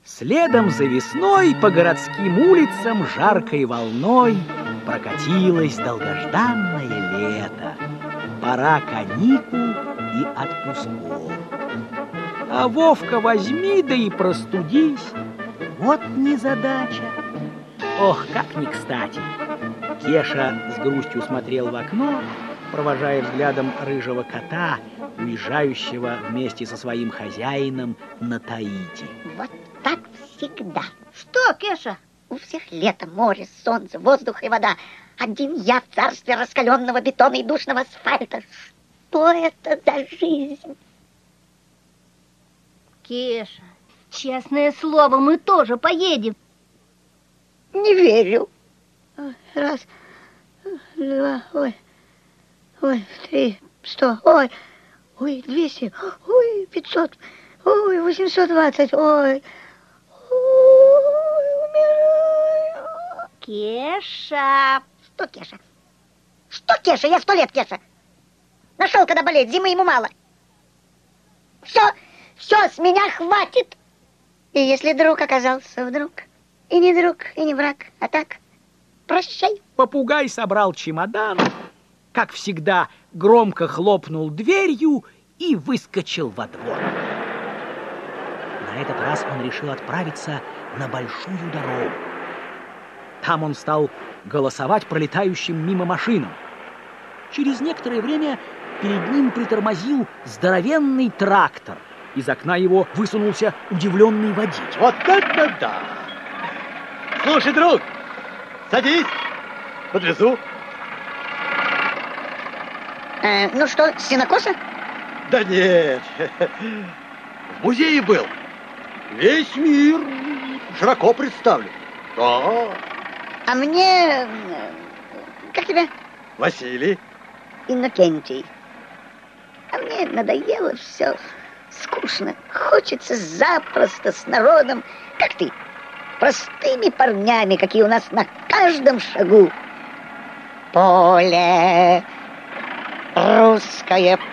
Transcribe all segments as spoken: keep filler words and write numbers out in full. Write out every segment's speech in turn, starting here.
Следом за весной по городским улицам жаркой волной прокатилось долгожданное лето. Пора каникул и отпусков. А Вовка возьми да и простудись. Вот незадача. Ох, как не кстати. Кеша с грустью смотрел в окно, провожая взглядом рыжего кота, уезжающего вместе со своим хозяином на Таити. Вот так всегда. Что, Кеша? У всех лето, море, солнце, воздух и вода. Один я в царстве раскаленного бетона и душного асфальта. Что это за жизнь? Кеша, честное слово, мы тоже поедем. Не верю. Раз, два, ой, ой, три, сто, ой, ой, двести, ой, пятьсот, ой, восемьсот двадцать, ой, ой, умираю. Кеша. Что, Кеша? Что, Кеша? Я сто лет, Кеша. Нашел, когда болеть, зимы ему мало. Все, все, с меня хватит. И если друг оказался вдруг, и не друг, и не враг, а так, прощай. Попугай собрал чемодан, как всегда, громко хлопнул дверью и выскочил во двор. На этот раз он решил отправиться на большую дорогу. Там он стал голосовать пролетающим мимо машинам. Через некоторое время перед ним притормозил здоровенный трактор. Из окна его высунулся удивленный водитель. Вот это да! Слушай, друг, садись, подвезу. Э, ну что, сенокоса? Да нет, в музее был. Весь мир широко представлен. Да. А мне... Как тебя? Василий. Иннокентий. А мне надоело все. Скучно. Хочется запросто с народом, как ты, простыми парнями, какие у нас на каждом шагу. Поле, русское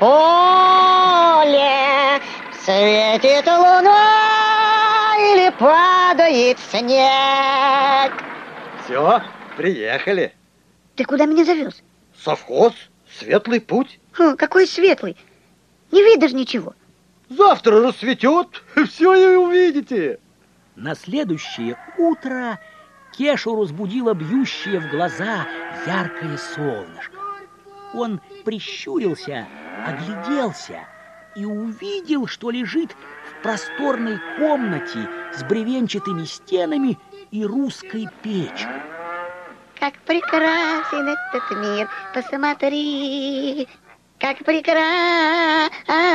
поле, светит луна или падает снег. Все, приехали. Ты куда меня завез? Совхоз, светлый путь. Хм, какой светлый. Не видишь ничего. Завтра рассветет, все и увидите. На следующее утро Кешу разбудило бьющее в глаза яркое солнышко. Он прищурился, огляделся и увидел, что лежит в просторной комнате с бревенчатыми стенами и русской печкой. Как прекрасен этот мир, посмотри, как прекрасен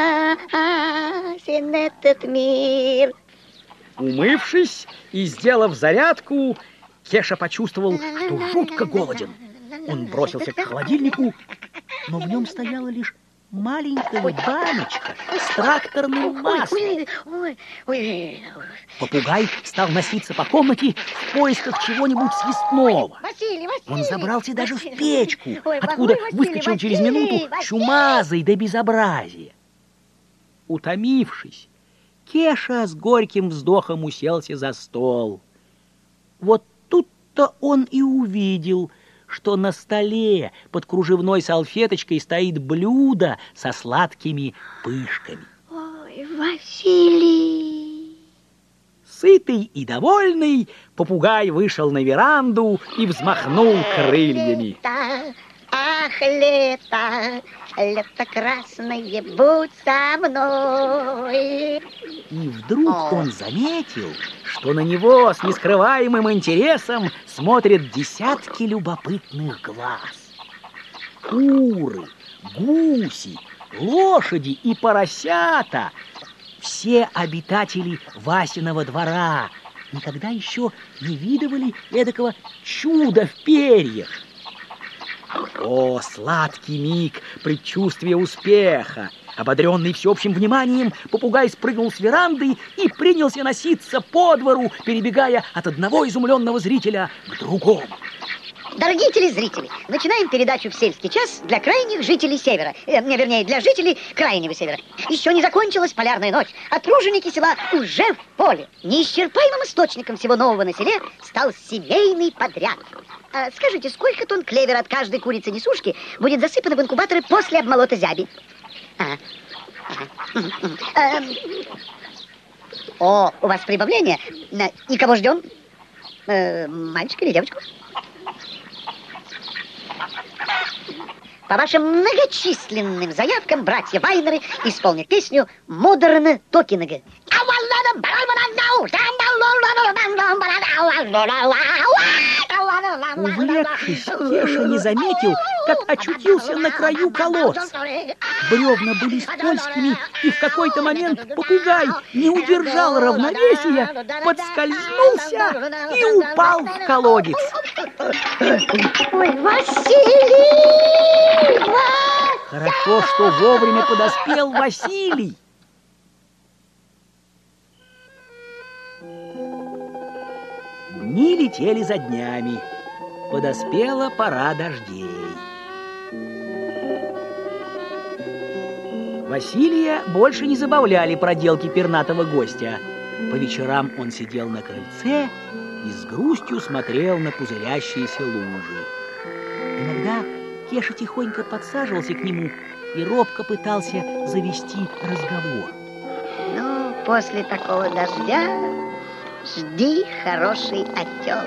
этот мир. Умывшись и сделав зарядку, Кеша почувствовал, что жутко голоден. Он бросился к холодильнику, но в нем стояла лишь маленькая баночка с тракторным маслом. Ой, ой, ой, ой. Попугай стал носиться по комнате в поисках чего-нибудь съестного. Василий, Василий, Он забрался даже Василий, в печку, ой, откуда ой, Василий, выскочил через Василий, минуту Василий. чумазый до безобразия. Утомившись, Кеша с горьким вздохом уселся за стол. Вот тут-то он и увидел, что на столе под кружевной салфеточкой стоит блюдо со сладкими пышками. Ой, Василий. Сытый и довольный, попугай вышел на веранду и взмахнул крыльями. Лето, ах, лето, лето красное, будь со мной. И вдруг он заметил, что на него с нескрываемым интересом смотрят десятки любопытных глаз. Куры, гуси, лошади и поросята — все обитатели Васиного двора никогда еще не видывали эдакого чуда в перьях. О, сладкий миг предчувствия успеха! Ободренный всеобщим вниманием, попугай спрыгнул с веранды и принялся носиться по двору, перебегая от одного изумленного зрителя к другому. Дорогие телезрители, начинаем передачу в сельский час для крайних жителей Севера. Э, не, вернее, для жителей Крайнего Севера. Еще не закончилась полярная ночь, а труженики села уже в поле. Неисчерпаемым источником всего нового на селе стал семейный подряд. А скажите, сколько тонн клевера от каждой курицы-несушки будет засыпано в инкубаторы после обмолота зяби? Ага. Ага. Эм. О, у вас прибавление? И кого ждем? Э, мальчика или девочку? По вашим многочисленным заявкам братья Вайнеры исполнят песню «Модерн Токинга». Увлекшись, Кеша не заметил, как очутился на краю колодца. Бревна были скользкими, и в какой-то момент попугай не удержал равновесия, подскользнулся и упал в колодец. Ой, Василий! Хорошо, что вовремя подоспел Василий. Дни летели за днями. Подоспела пора дождей. Василия больше не забавляли проделки пернатого гостя. По вечерам он сидел на крыльце и с грустью смотрел на пузырящиеся лужи. Иногда Кеша тихонько подсаживался к нему и робко пытался завести разговор. Ну, после такого дождя жди хороший отел.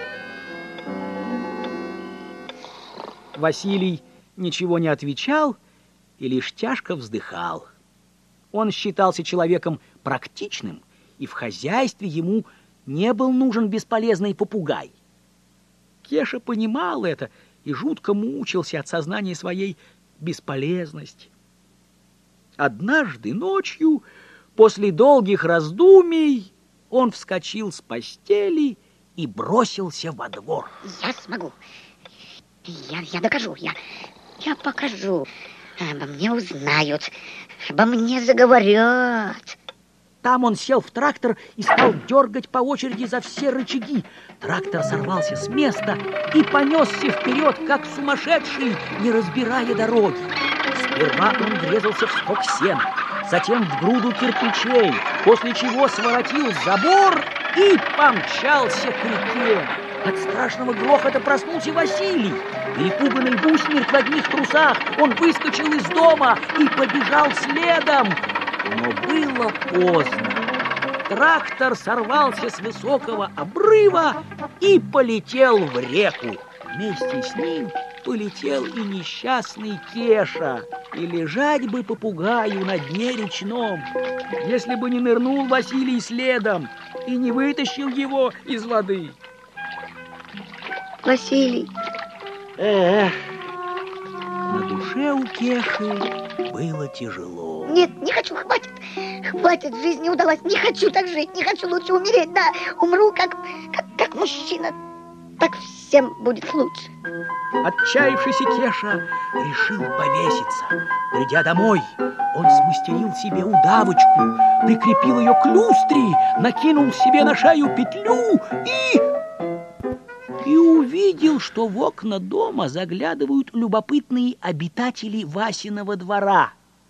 Василий ничего не отвечал и лишь тяжко вздыхал. Он считался человеком практичным, и в хозяйстве ему не был нужен бесполезный попугай. Кеша понимал это и жутко мучился от сознания своей бесполезности. Однажды ночью, после долгих раздумий, он вскочил с постели и бросился во двор. Я смогу. Я, я докажу. Я, я покажу. Обо мне узнают. Обо мне заговорят. Там он сел в трактор и стал дергать по очереди за все рычаги. Трактор сорвался с места и понесся вперед, как сумасшедший, не разбирая дороги. Сперва он врезался в сток сена, затем в груду кирпичей, после чего своротил забор и помчался к реке. От страшного грохота проснулся Василий. Перепуганный гусмер в одних трусах, он выскочил из дома и побежал следом. Но было поздно. Трактор сорвался с высокого обрыва и полетел в реку. Вместе с ним полетел и несчастный Кеша. И лежать бы попугаю на дне речном, если бы не нырнул Василий следом и не вытащил его из воды. Василий. Эх, на душе у Кеши было тяжело. Нет, не хочу, хватит. Хватит, жизнь не удалась. Не хочу так жить, не хочу, лучше умереть. Да, умру как, как, как мужчина. Так всем будет лучше. Отчаявшийся Кеша решил повеситься. Придя домой, он смастерил себе удавочку, прикрепил ее к люстре, накинул себе на шею петлю и... и увидел, что в окна дома заглядывают любопытные обитатели Васиного двора.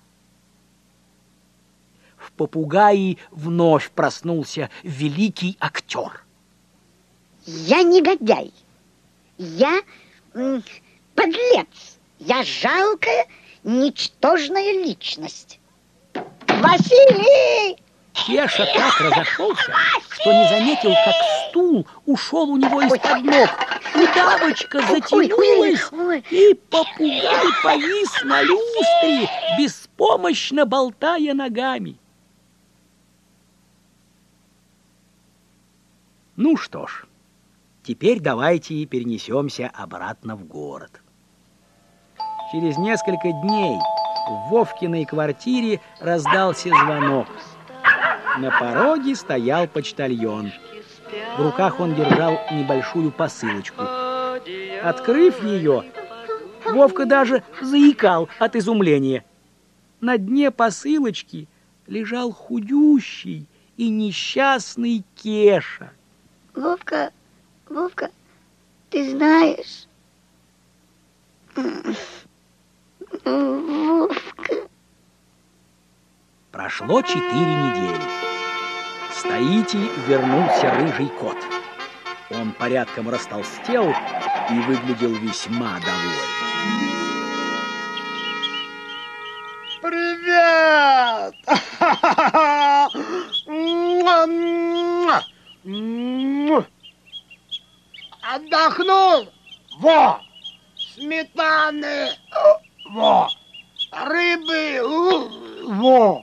В попугае вновь проснулся великий актер. Я негодяй. Я м, подлец. Я жалкая, ничтожная личность. Василий! Кеша так разошелся, что не заметил, как стул ушел у него из-под ног. Удавочка затянулась, и попугай повис на люстре, беспомощно болтая ногами. Ну что ж, теперь давайте перенесемся обратно в город. Через несколько дней в Вовкиной квартире раздался звонок. На пороге стоял почтальон. В руках он держал небольшую посылочку. Открыв ее, Вовка даже заикал от изумления. На дне посылочки лежал худющий и несчастный Кеша. Вовка, Вовка, Ты знаешь, Вовка... Прошло четыре недели. С Таити вернулся рыжий кот. Он порядком растолстел и выглядел весьма довольным. Привет! Отдохнул? Во! Сметаны! Во! Рыбы! Во!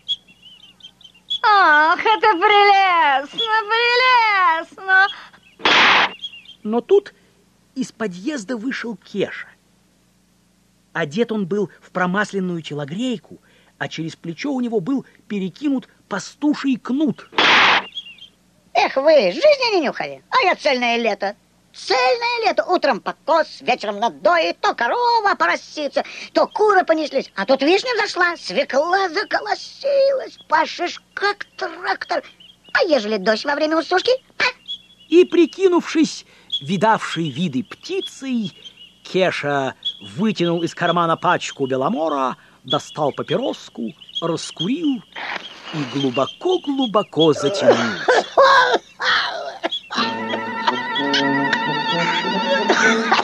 Ах, это прелестно, прелестно! Но тут из подъезда вышел Кеша. Одет он был в промасленную телогрейку, а через плечо у него был перекинут пастуший кнут. Эх вы, жизни не нюхали, а я цельное лето. Цельное лето. Утром покос, вечером надоит, то корова поросится, то куры понеслись. А тут вишня взошла, свекла заколосилась, пашешь как трактор. А ежели дождь во время усушки? А? И, прикинувшись видавшей виды птицей, Кеша вытянул из кармана пачку беломора, достал папироску, раскурил и глубоко-глубоко затянулся.